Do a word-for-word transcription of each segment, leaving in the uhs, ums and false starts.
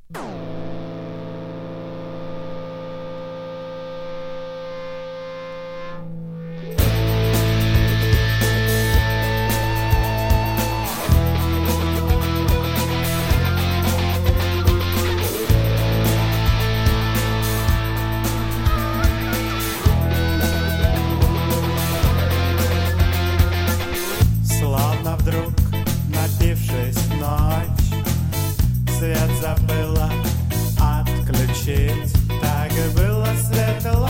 Словно вдруг, напившись в ночь, свет забыла отключить. Так и было светло.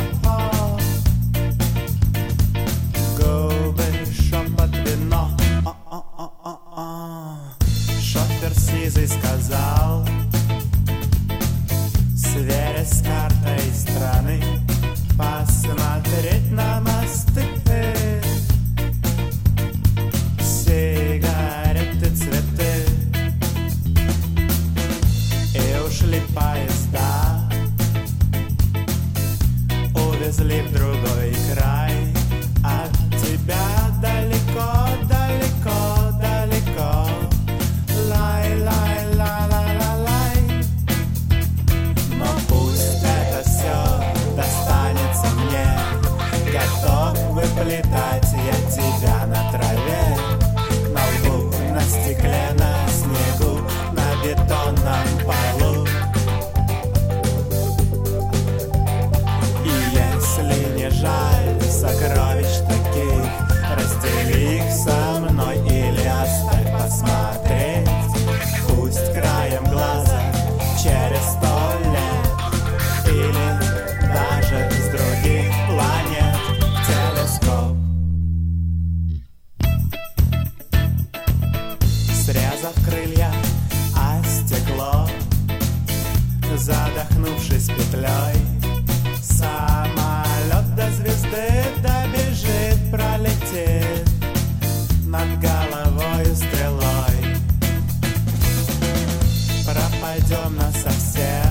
Губы, шепот, вино. О-о-о-о-о. Шофер сизый сказал, сверясь с картой страны, посмотреть на мосты. Сигареты, цветы, и ушли поезда, увезли в другой край. От тебя далеко, далеко, далеко. Лай, лай, ла, ла, ла, лай. Но пусть это все достанется мне. Готов выплетать я тебя на траве, на лбу, на стекле, на снегу, на бетонном полу. И если не жаль сокровищ таких, раздели их со мной или оставь посмотреть. Пусть краем глаза через сто лет или даже с других планет телескоп. Срезав крылья о стекло, задохнувшись петлей, самолет до звезды добежит, пролетит над головою стрелой. Пропадем насовсем.